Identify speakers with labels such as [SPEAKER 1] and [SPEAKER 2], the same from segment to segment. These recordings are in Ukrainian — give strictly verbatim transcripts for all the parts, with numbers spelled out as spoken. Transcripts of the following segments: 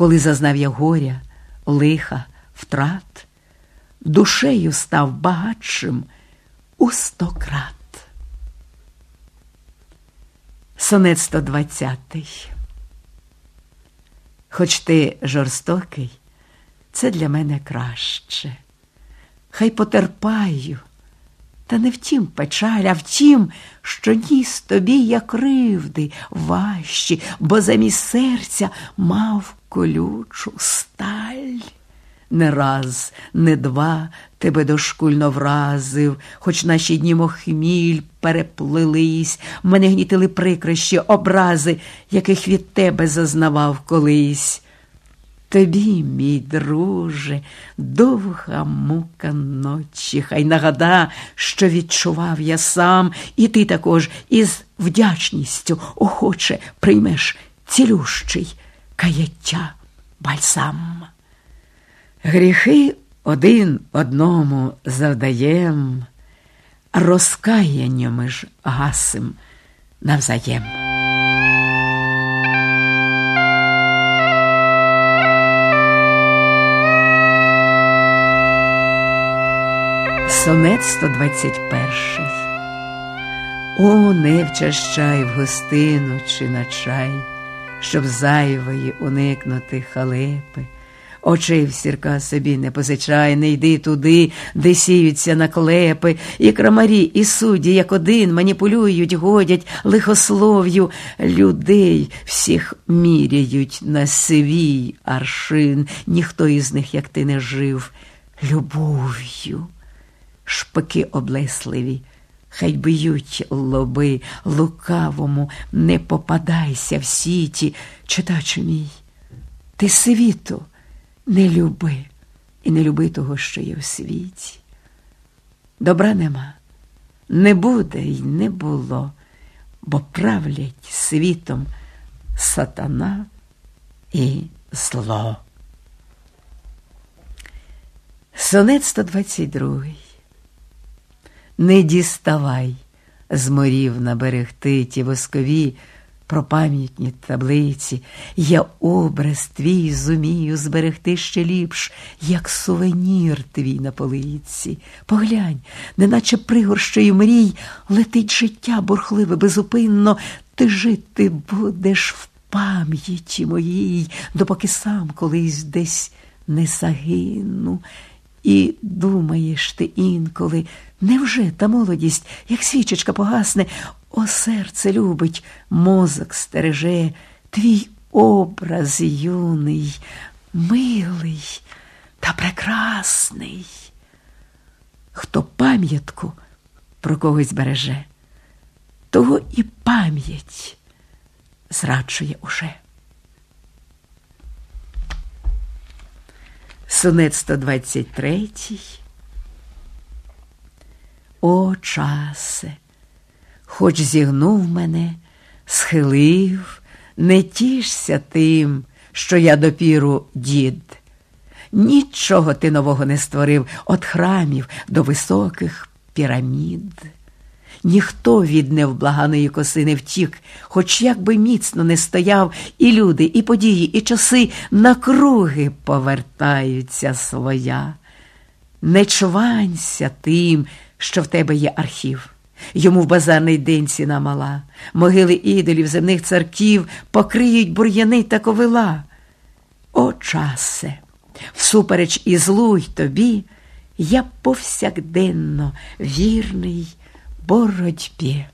[SPEAKER 1] коли зазнав я горя, лиха, втрат, душею став багатшим у сто крат. Сонет сто двадцятий. Хоч ти жорстокий, це для мене краще. Хай потерпаю, та не втім печаль, а втім, що ніс тобі я кривди важчі, бо замість серця мав колючу сталь. Не раз, не два тебе дошкульно вразив, хоч наші дні мохміль переплились, мене гнітили прикрощі, образи, яких від тебе зазнавав колись. Тобі, мій друже, довга мука ночі, хай нагада, що відчував я сам, і ти також із вдячністю охоче приймеш цілющий каяття бальсам. Гріхи один одному завдаєм, розкаяннями ж гасим навзаєм. Сонет сто двадцять перший. О, не вчащай в гостину чи на чай, щоб зайвої уникнути халепи. Очей в сірка собі не позичай, не йди туди, де сіються наклепи, і крамарі, і судді, як один, маніпулюють, годять лихослов'ю, людей всіх міряють на свій аршин, ніхто із них, як ти, не жив любов'ю. Шпики облесливі, хай б'ють лоби, лукавому не попадайся в сіті. Читачу мій, ти світу не люби і не люби того, що є в світі. Добра нема, не буде й не було, бо правлять світом сатана і зло. Сонет сто двадцять другий. Не діставай з морів на берегти ті воскові пропам'ятні таблиці. Я образ твій зумію зберегти ще ліпш, як сувенір твій на полиці. Поглянь, неначе пригорщею мрій летить життя бурхливе безупинно. Ти жити будеш в пам'яті моїй, допоки сам колись десь не загину. І думаєш ти інколи, невже та молодість, як свічечка погасне, о, серце любить, мозок стереже, твій образ юний, милий та прекрасний. Хто пам'ятку про когось береже, того і пам'ять зраджує уже. Сонет сто двадцять третій. О, часе, хоч зігнув мене, схилив, не тішся тим, що я допіру дід. Нічого ти нового не створив, от храмів до високих пірамід. Ніхто від невблаганої коси не втік, хоч як би міцно не стояв, і люди, і події, і часи на круги повертаються своя. Не чванься тим, що в тебе є архів. Йому в базарний день ціна мала. Могили ідолів земних царків покриють бур'яни та ковила. О, часе, всупереч і злу й тобі, я повсякденно вірний боротьбі.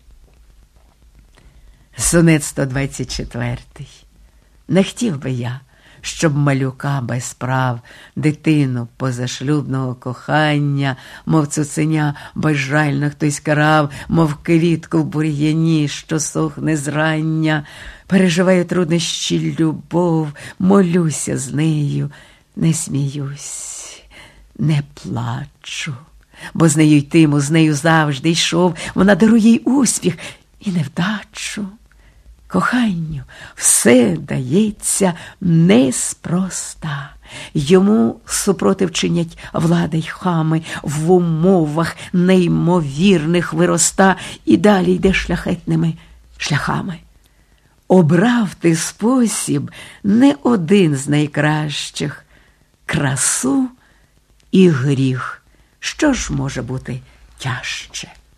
[SPEAKER 1] Сонет сто двадцять четвертий. Не хотів би я, щоб малюка без прав, дитину позашлюбного кохання, мов цуценя безжально хтось карав, мов квітку в бур'яні, що сохне зрання. Переживаю труднощі любов, молюся з нею, не сміюсь, не плачу. Бо з нею йтиму, з нею завжди йшов, вона дарує й успіх і невдачу. Коханню все дається неспроста. Йому супротив чинять влада й хами, в умовах неймовірних вироста і далі йде шляхетними шляхами. Обрав ти спосіб не один з найкращих – красу і гріх. Що ж може бути тяжче?